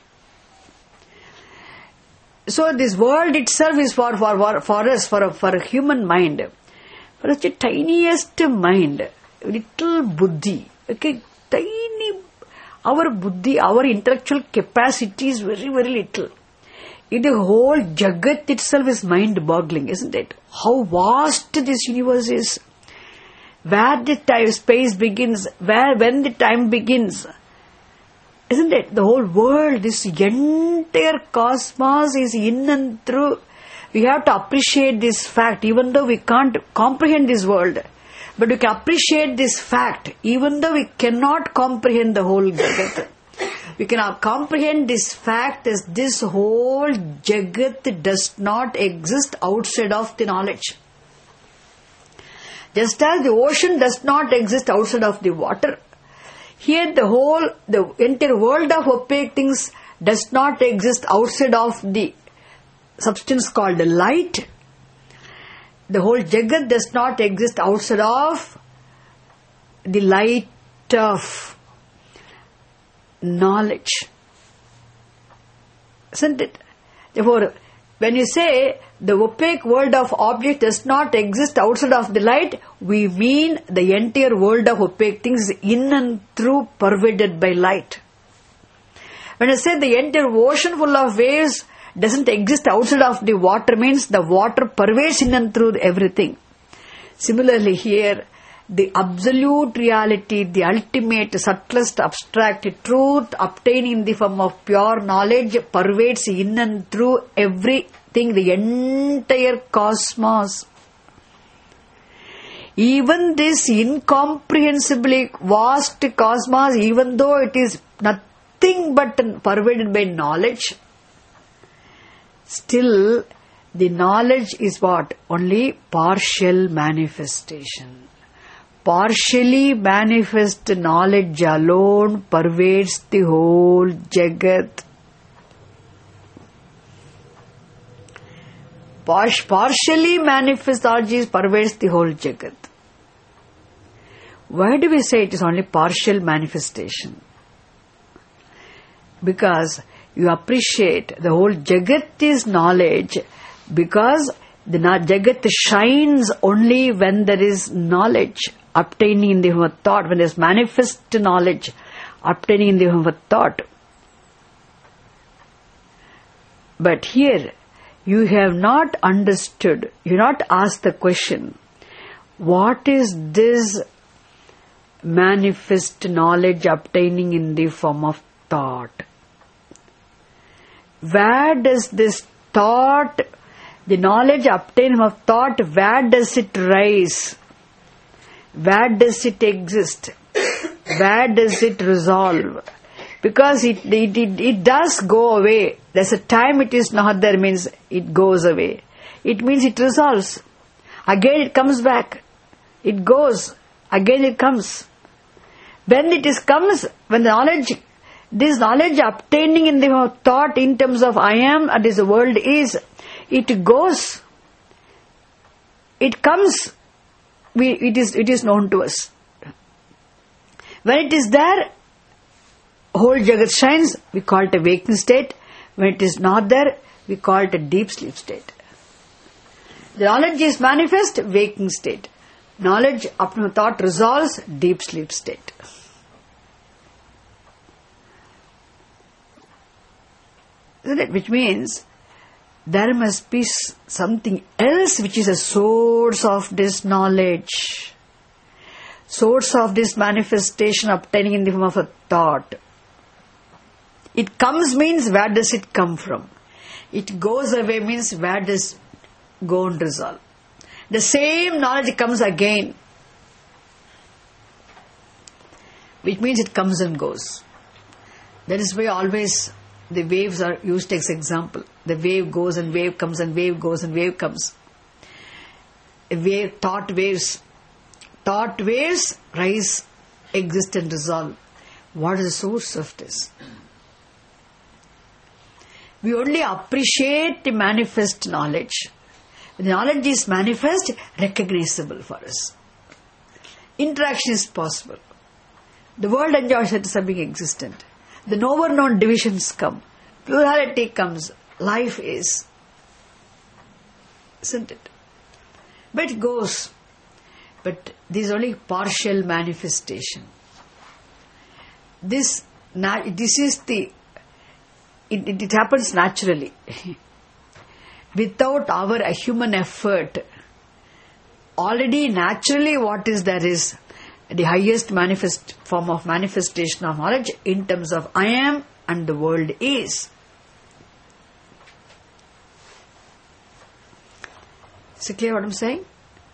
So this world itself is for us, for a human mind, for such a tiniest mind, little buddhi, okay, tiny, our buddhi, our intellectual capacity is very, very little. The whole Jagat itself is mind-boggling, isn't it? How vast this universe is. Where the time, space begins, when the time begins. Isn't it? The whole world, this entire cosmos is in and through. We have to appreciate this fact, even though we can't comprehend this world. But we can appreciate this fact, even though we cannot comprehend the whole Jagat. We can comprehend this fact as this whole Jagat does not exist outside of the knowledge. Just as the ocean does not exist outside of the water, here the entire world of opaque things does not exist outside of the substance called light. The whole Jagat does not exist outside of the light of knowledge. Isn't it? Therefore, when you say the opaque world of object does not exist outside of the light, we mean the entire world of opaque things in and through pervaded by light. When I say the entire ocean full of waves doesn't exist outside of the water, means the water pervades in and through everything. Similarly here, the absolute reality, the ultimate, subtlest, abstract truth obtained in the form of pure knowledge pervades in and through everything, the entire cosmos. Even this incomprehensibly vast cosmos, even though it is nothing but pervaded by knowledge, still the knowledge is what? Only partial manifestation. Partially manifest knowledge alone pervades the whole Jagat. Partially manifest knowledge pervades the whole Jagat. Why do we say it is only partial manifestation? Because you appreciate the whole Jagat is knowledge, because the Jagat shines only when there is knowledge obtaining in the form of thought, when there is manifest knowledge obtaining in the form of thought. But here, you have not understood, you not asked the question, what is this manifest knowledge obtaining in the form of thought? Where does this thought, the knowledge obtained from thought, where does it rise? Where does it exist? Where does it resolve? Because it does go away. There's a time it is not there, means it goes away. It means it resolves. Again it comes back. It goes. Again it comes. When it comes, when the knowledge, this knowledge obtaining in the thought in terms of I am and this world is, it goes. It comes. It is known to us. When it is there, whole Jagat shines, we call it a waking state. When it is not there, we call it a deep sleep state. The knowledge is manifest, waking state. Knowledge up to thought resolves, deep sleep state. Isn't it? Which means there must be something else which is a source of this knowledge, source of this manifestation obtaining in the form of a thought. It comes means where does it come from? It goes away means where does it go and resolve? The same knowledge comes again, which means it comes and goes. That is why always the waves are used as example. The wave goes and wave comes and wave goes and wave comes. A wave, thought waves rise, exist and dissolve. What is the source of this? We only appreciate the manifest knowledge. The knowledge is manifest, recognizable for us. Interaction is possible. The world enjoys it as being existent. The known divisions come. Plurality comes. Life is. Isn't it? But it goes. But this is only partial manifestation. This is the it happens naturally. Without our human effort, already naturally what is there is the highest form of manifestation of knowledge in terms of I am and the world is. Is it clear what I'm saying?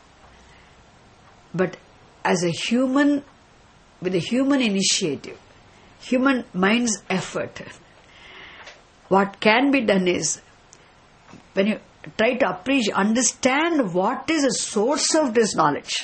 But as a human, with a human initiative, human mind's effort, what can be done is, when you try to appreciate, understand what is the source of this knowledge.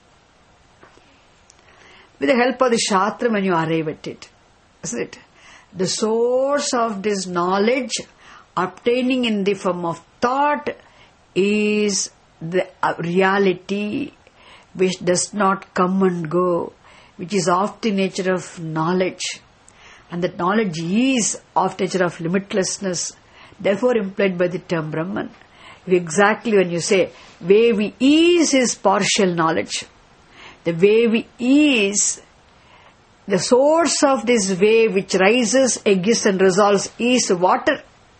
With the help of the Shastra, when you arrive at it, isn't it? The source of this knowledge obtaining in the form of thought is the reality which does not come and go, which is of the nature of knowledge. And that knowledge is of nature of limitlessness, therefore implied by the term Brahman. Exactly when you say, way we is partial knowledge. The way we is, the source of this way which rises, exists and resolves is water.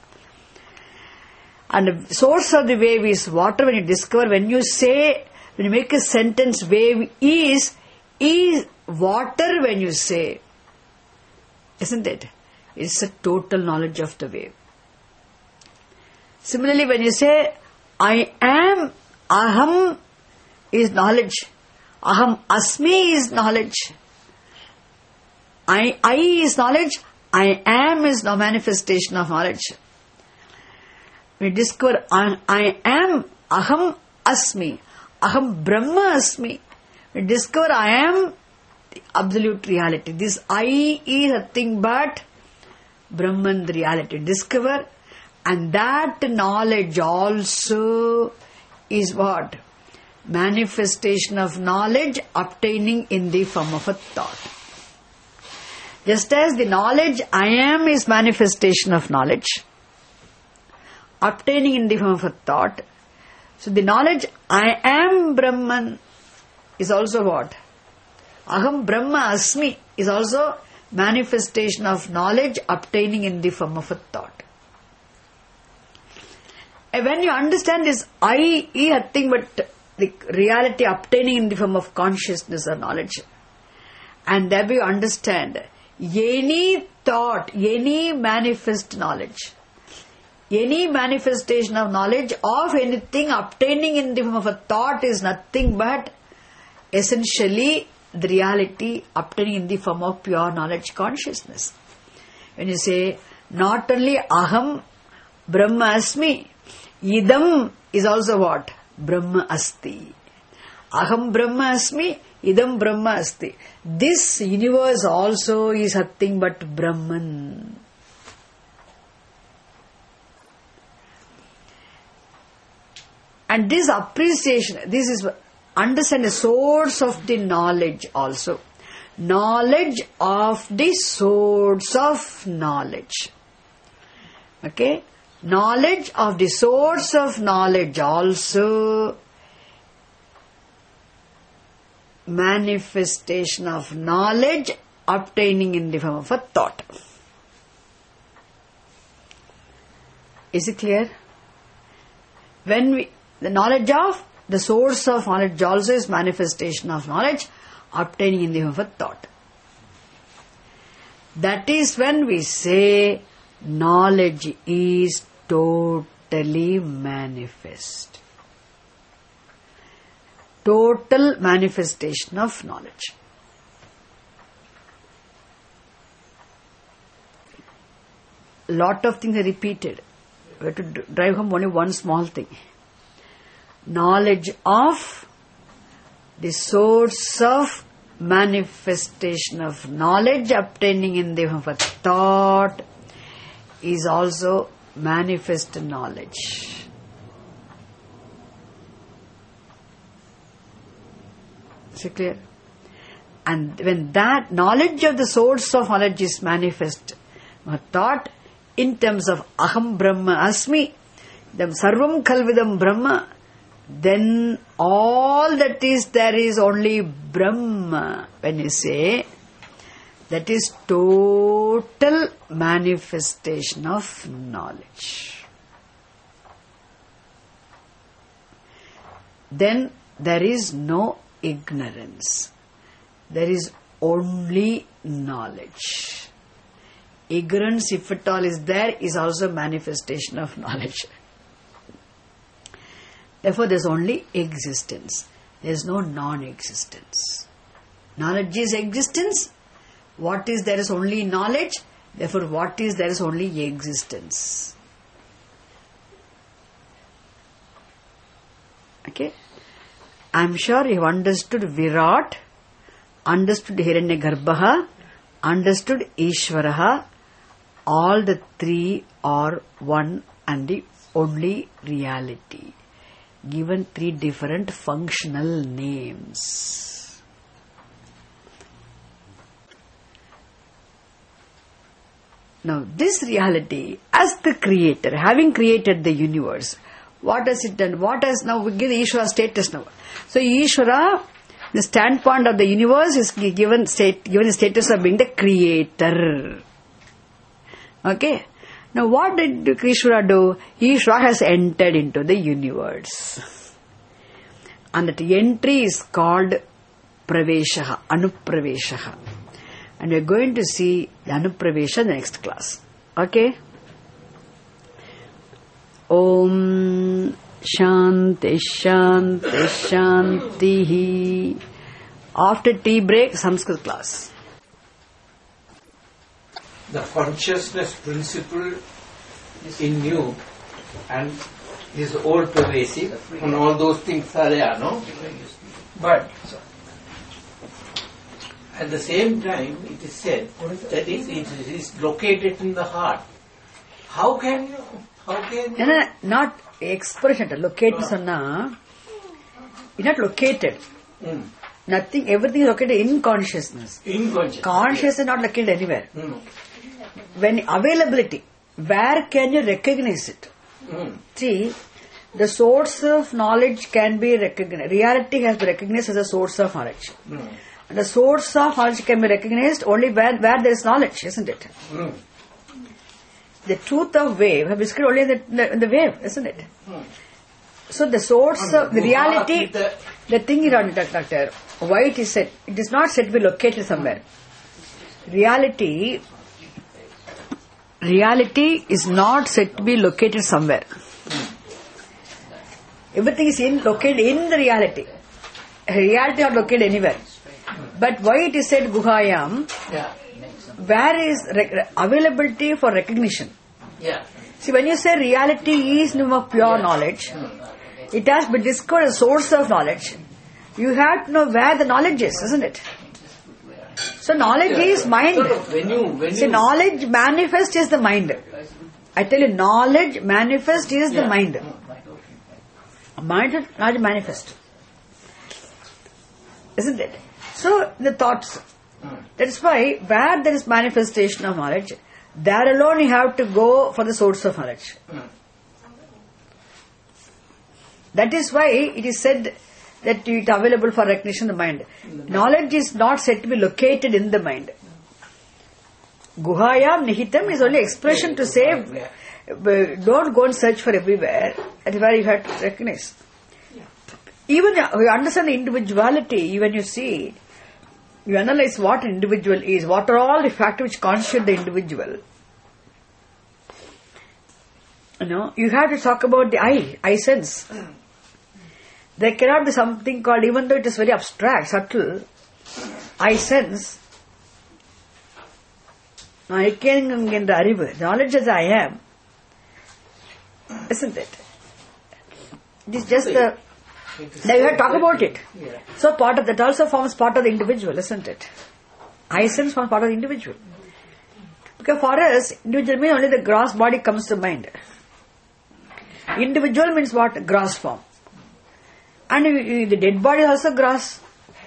And the source of the wave is water. When you discover, when you make a sentence, wave is water when you say. Isn't it? It's a total knowledge of the wave. Similarly, when you say, I am, aham is knowledge. Aham asmi is knowledge. I is knowledge. I am is the manifestation of knowledge. We discover I am, aham asmi, aham brahma asmi. We discover I am the absolute reality. This I is nothing but Brahman, the reality. Discover, and that knowledge also is what? Manifestation of knowledge obtaining in the form of a thought. Just as the knowledge I am is manifestation of knowledge, obtaining in the form of a thought. So the knowledge I am Brahman is also what? Aham Brahma Asmi is also manifestation of knowledge obtaining in the form of a thought. And when you understand this I is nothing but the reality obtaining in the form of consciousness or knowledge, and there you understand any thought, any manifest knowledge, any manifestation of knowledge of anything obtaining in the form of a thought is nothing but essentially the reality obtaining in the form of pure knowledge consciousness. When you say, not only aham Brahma asmi, idam is also what? Brahma asti. Aham Brahma asmi, idam Brahma asti. This universe also is nothing but Brahman. And this appreciation, this is understand the source of the knowledge also. Knowledge of the source of knowledge. Okay? Knowledge of the source of knowledge also. Manifestation of knowledge obtaining in the form of a thought. Is it clear? The knowledge of the source of knowledge also is manifestation of knowledge obtaining in the form of a thought. That is when we say knowledge is totally manifest. Total manifestation of knowledge. Lot of things are repeated. We have to drive home only one small thing. Knowledge of the source of manifestation of knowledge obtaining in the form of a thought is also manifest knowledge. Is it clear? And when that knowledge of the source of knowledge is manifest, thought in terms of aham Brahma asmi, them sarvam khalvidam Brahma, then all that is there is only Brahma. When you say That is total manifestation of knowledge. Then there is no ignorance. There is only knowledge. Ignorance, if at all is there, is also manifestation of knowledge. Therefore, there is only existence. There is no non-existence. Knowledge is existence. What is there is only knowledge. Therefore, what is there is only existence. Okay? I am sure you have understood Virat, understood Hiranyagarbha, understood Ishvaraha. All the three are one and the only reality. Given three different functional names. Now, this reality, as the creator, having created the universe, what has it done? What has now, we give the Ishvara status now. So, Ishvara, the standpoint of the universe, is given the status of being the creator. Okay? Now, what did Ishvara do? Ishvara has entered into the universe. And that entry is called Praveshaha, Anupraveshaha. And we are going to see the Anupravesha in the next class. Okay? Om Shanti Shanti Shanti. After tea break, Sanskrit class. The consciousness principle in you and is all pervasive and all those things are there, no? But at the same time it is said that it is located in the heart. How can you? No, not expression. Located sonna. It's not located. Nothing, everything is located in consciousness. Consciousness is not located anywhere. When availability, where can you recognize it? See, the source of knowledge can be recognized. Reality has been recognized as a source of knowledge. And the source of knowledge can be recognized only where there is knowledge, isn't it? The truth of wave have described only in the wave, isn't it? So the source of the reality, the thing is on Dr. Why it is said, it is not said to be located somewhere. Reality is not said to be located somewhere. Everything is located in the reality. Reality is not located anywhere. But why it is said Guhayam? Where is availability for recognition? See, when you say reality is of pure knowledge, it has been discovered as a source of knowledge. You have to know where the knowledge is, isn't it? So knowledge is mind. See, knowledge manifest is the mind. I tell you, knowledge manifest is the mind. Mind is knowledge manifest. Isn't it? So, the thoughts. That is why, where there is manifestation of knowledge, there alone you have to go for the source of knowledge. That is why it is said that it is available for recognition in the mind. Knowledge is not said to be located in the mind. Guhayam Nihitam is only expression to say, don't go and search for everywhere. That is where you have to recognize. Even you understand the individuality, when you see, you analyze what an individual is, what are all the factors which constitute the individual. You have to talk about the eye sense. There cannot be something called, even though it is very abstract, subtle, eye sense. I can get the arivu, knowledge as I am, isn't it? It is just the. Now you have to talk about it. So part of that also forms part of the individual, isn't it? I sense forms part of the individual. Because for us, individual means only the gross body comes to mind. Individual means what? Gross form. And the dead body is also gross.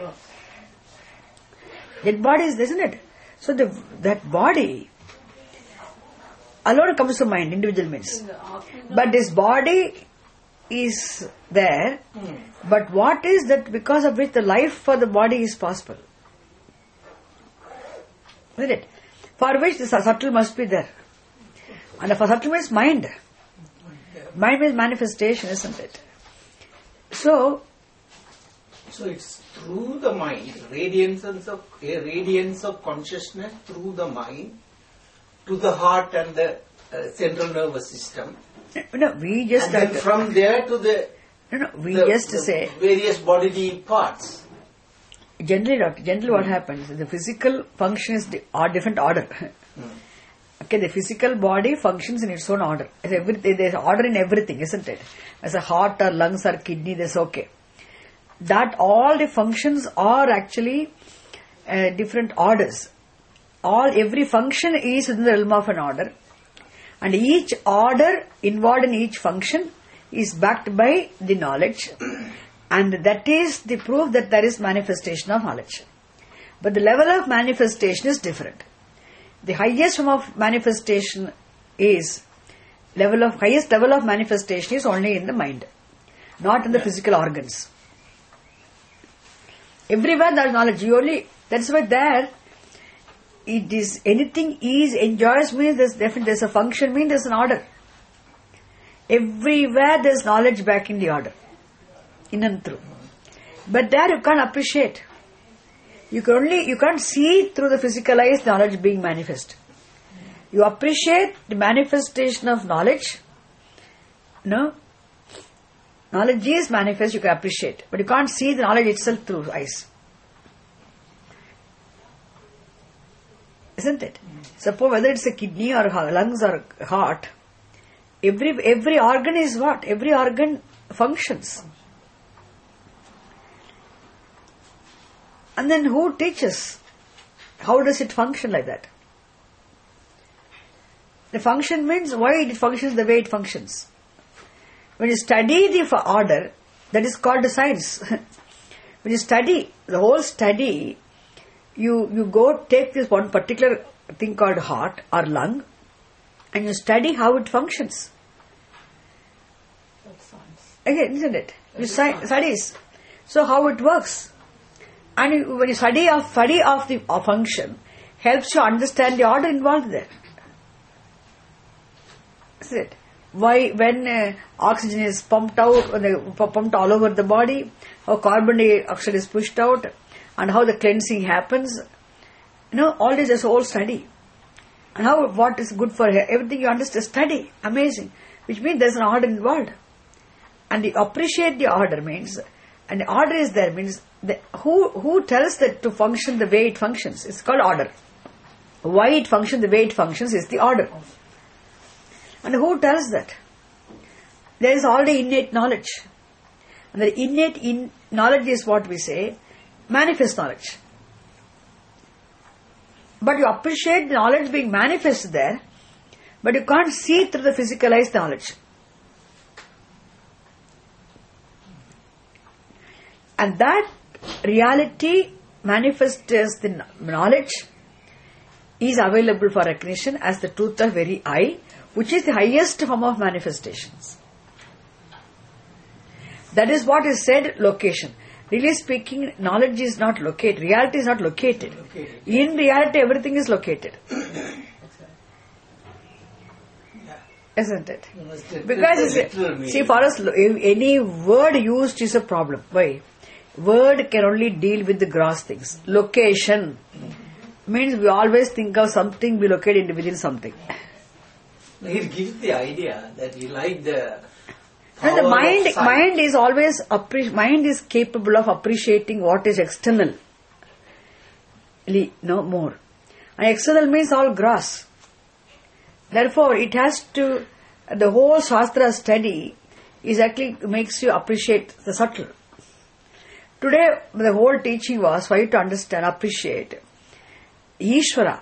Dead body is, isn't it? So that body alone comes to mind, individual means. But this body is there, but what is that because of which the life for the body is possible? Isn't it? For which the subtle must be there. And for subtle means mind. Mind means manifestation, isn't it? So it's through the mind, radiance of consciousness through the mind to the heart and the central nervous system. No, we just... And then from there to the... say... various bodily parts. Generally what happens, the physical function is different order. Okay, the physical body functions in its own order. There's order in everything, isn't it? As a heart or lungs or kidney, that's okay. That all the functions are actually different orders. Every function is within the realm of an order. And each order involved in each function is backed by the knowledge. And that is the proof that there is manifestation of knowledge. But the level of manifestation is different. The highest form of manifestation is highest level of manifestation is only in the mind, not in the physical organs. Everywhere there is knowledge. That's why there it is anything is enjoys means there's a function means there's an order. Everywhere there's knowledge back in the order, in and through. But there you can't appreciate. You can't see through the physical eyes knowledge being manifest. You appreciate the manifestation of knowledge. No? Knowledge is manifest, you can appreciate. But you can't see the knowledge itself through eyes. Isn't it? Suppose whether it's a kidney or lungs or heart, every organ is what? Every organ functions. And then who teaches? How does it function like that? The function means why it functions the way it functions. When you study the order, that is called science. When you study, the whole study, you go take this one particular thing called heart or lung and you study how it functions. That's science. Again, isn't it? You studies. So how it works. And when you study of the function, helps you understand the order involved there. Is it? Why, when oxygen is pumped out, pumped all over the body, how carbon dioxide is pushed out, and how the cleansing happens, all this is all study. And what is good for everything you understand, study, amazing. Which means there's an order involved. And you appreciate the order means, and the order is there means, who tells that to function the way it functions? It's called order. Why it functions the way it functions is the order. And who tells that? There is already innate knowledge. And the innate knowledge is what we say, manifest knowledge. But you appreciate the knowledge being manifest there, but you can't see through the physicalized knowledge. And that reality manifests as the knowledge is available for recognition as the truth of very eye, which is the highest form of manifestations. That is what is said location. Really speaking, knowledge is not located. Reality is not located. In reality, everything is located. Isn't it? Because, see, for us, any word used is a problem. Why? Word can only deal with the gross things. Location means we always think of something be located within something. It gives the idea that you like the and the mind is always mind is capable of appreciating what is external. No more. And external means all gross. Therefore, it has to, the whole Shastra study is actually makes you appreciate the subtle. Today, the whole teaching was for you to understand, appreciate Ishvara.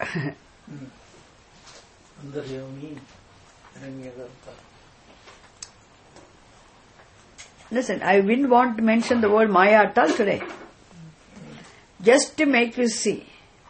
Listen, I didn't want to mention the word Maya at all today. Just to make you see.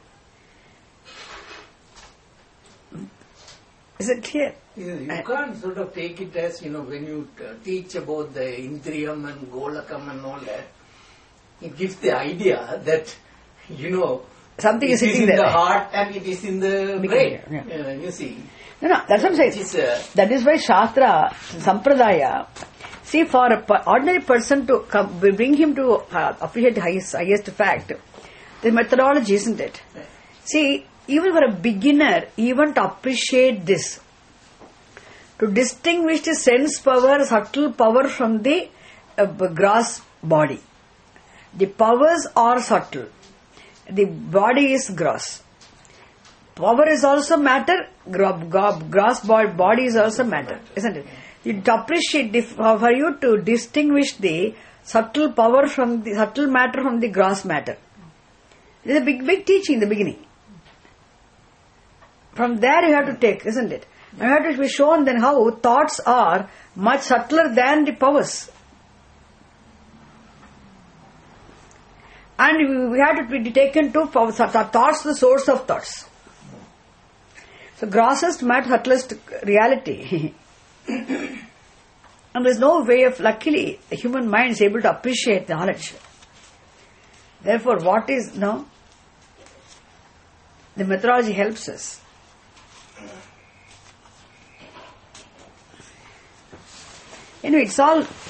Is it clear? You can't sort of take it as, when you teach about the Indriyam and Golakam and all that, it gives the idea that, something is sitting in there. The heart and it is in the brain. Yeah. You see. No, that's what I'm saying. That is why Shastra, Sampradaya, see, for an ordinary person to come, we bring him to appreciate the highest fact, the methodology, isn't it? See, even for a beginner, even to appreciate this, to distinguish the sense power, subtle power from the gross body. The powers are subtle. The body is gross. Power is also matter. Gross body is also matter, isn't it? You to appreciate for you to distinguish the subtle power from the subtle matter from the gross matter. It is a big teaching in the beginning. From there you have to take, isn't it? And you have to be shown then how thoughts are much subtler than the powers. And we have to be taken to thoughts, the source of thoughts. So grossest matter, subtlest reality. And there is no way of, luckily, the human mind is able to appreciate knowledge. Therefore, what is now? The methodology helps us. Anyway, it's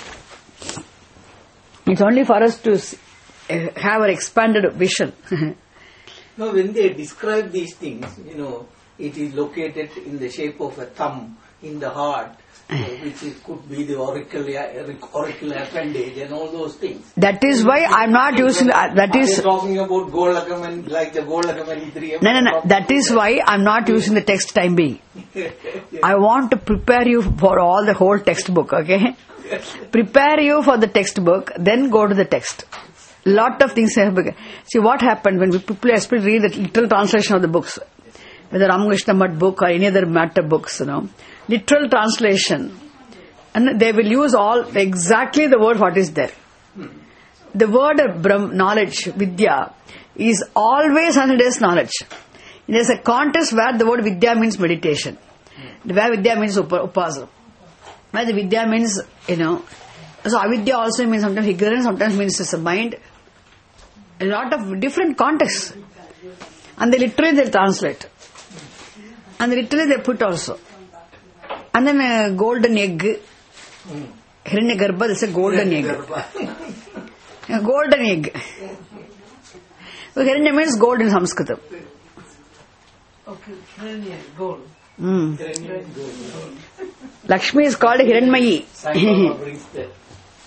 only for us to have an expanded vision. No, when they describe these things, it is located in the shape of a thumb in the heart, which could be the auricular appendage and all those things. That is why I'm not using that. Is talking about Golakam and like the Golakam and Idriyam. No. That is why I'm not using the text time being. I want to prepare you for all the whole textbook. Okay, prepare you for the textbook, then go to the text. Lot of things have. See what happened when people especially read the literal translation of the books, whether Ramakrishna Math book or any other matter books, literal translation, and they will use exactly the word what is there. The word knowledge, vidya, is always understood as knowledge. There is a context where the word vidya means meditation, where vidya means upasana, where the vidya means so avidya also means sometimes ignorance, sometimes means it's a mind. A lot of different contexts, and they literally translate. And literally they put also. And then golden egg. Hiranyagarbha is a golden egg. A golden egg. So Hiranya means gold in Sanskrit. Okay, Hiranya, gold. Lakshmi is called Hiranmayi.